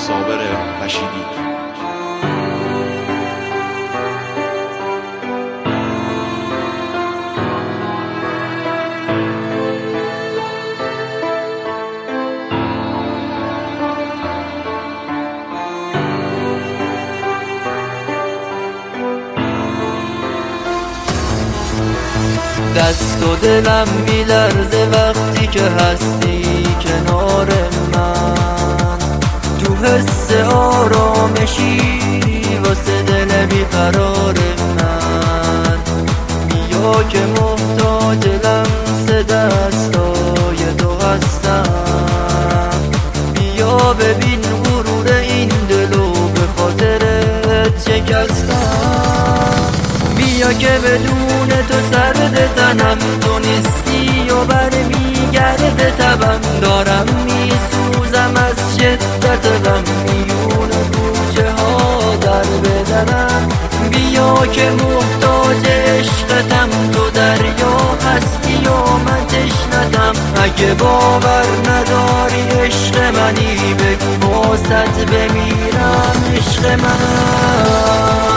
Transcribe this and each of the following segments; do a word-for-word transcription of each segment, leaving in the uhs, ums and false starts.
صابر رشیدی. دست و دلم میلرزه وقتی که هستی کنار من، تو حس آرامشی واسه دل بیقرار من. بیا که محتاج لمس دستای تو هستم، بیا ببین غرور این دلو به خاطرت شکستم. بیا که بدون تو سرد تنم تو نیستی و برمیگرده تبم، دارم میسوزم از شدت غم میون کوچه ها در بدنم. بیا که محتاج عشقتم تو دریا هستی و من تشنتم. اگه باور نداری عشق منی بگو باست بمیرم عشق من.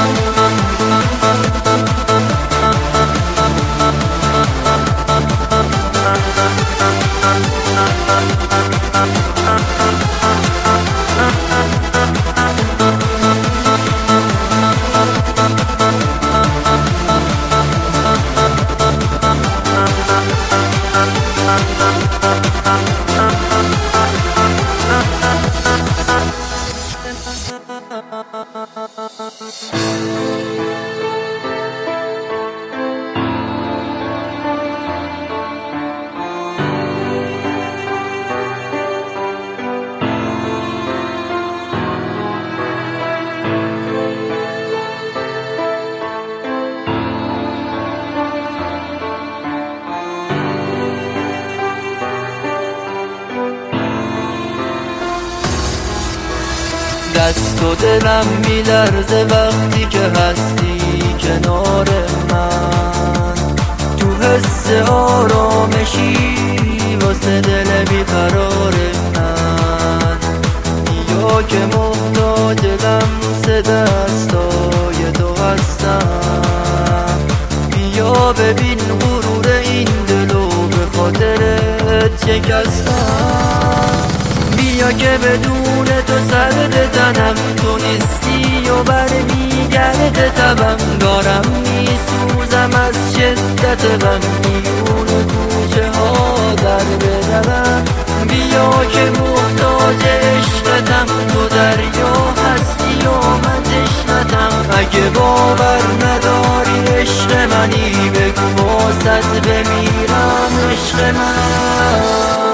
دست و دلم میلرزه وقتی که هستی کنار من، تو حس آرامشی واسه دل بیقرار من. بیا که محتاج لمس دستای تو هستم، بیا ببین غرور این دلو به خاطرت شکستم. بیا که بدون تو سرد تنم تو نیستی و برمیگرده تبم، دارم میسوزم از شدت غم میون کوچه ها در بدنم. بیا که محتاج عشقتم تو دریا هستی و من تشنتم. اگه باور نداری عشق منی بگو باست بمیرم عشق من.